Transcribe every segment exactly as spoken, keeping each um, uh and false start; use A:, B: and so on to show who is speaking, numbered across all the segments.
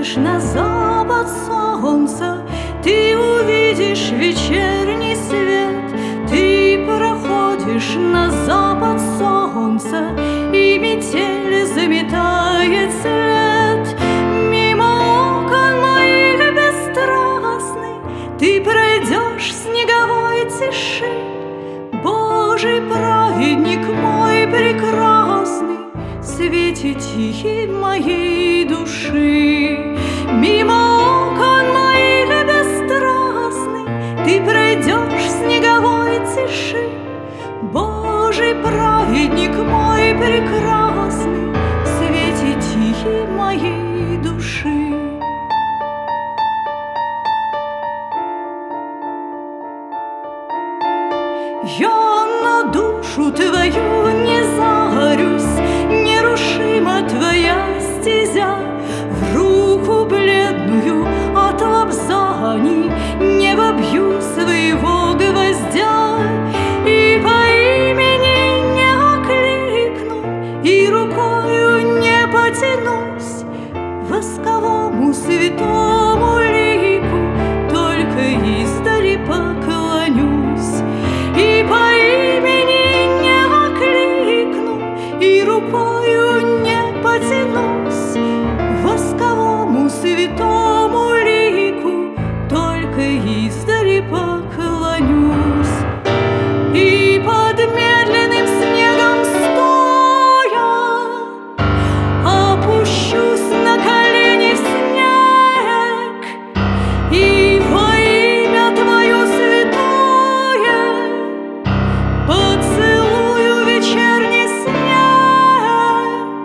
A: глянешь на запад солнца, ты увидишь вечерний свет. Ты проходишь на запад солнца, и метель заметает след. Мимо окон моих бесстрастный ты пройдешь снеговой тиши. Божий праведник мой прекрасный, в свете тихий моей души. Мимо окон моих бесстрастный ты пройдешь снеговой тиши. Божий праведник мой прекрасный, в свете тихий моей души. Я на душу твою не загорюсь, нерушима твоя стезя. В руку бледную от лобзаний не вобью своего гвоздя. И по имени не окликну, и рукою не потянусь восковому святому лику, только издали поклонюсь. И по имени не окликну, и рукою не потянусь восковому святому лику, только издали поклонюсь. И под медленным снегом стоя опущусь на колени в снег, и во имя Твое святое поцелую вечерний снег.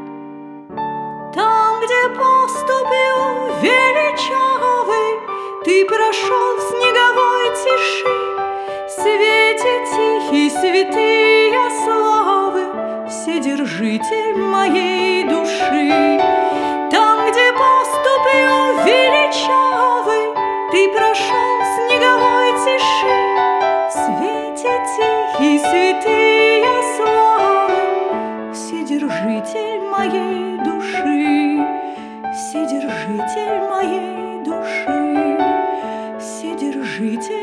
A: Там, где поступью величавый ты прошел в снеговой тиши, в свете тихий святые славы, Вседержитель моей души. Там, где поступью величавый ты прошел в снеговой тиши, в свете тихий святые славы, Вседержитель моей души, Вседержитель моей души, Вседержитель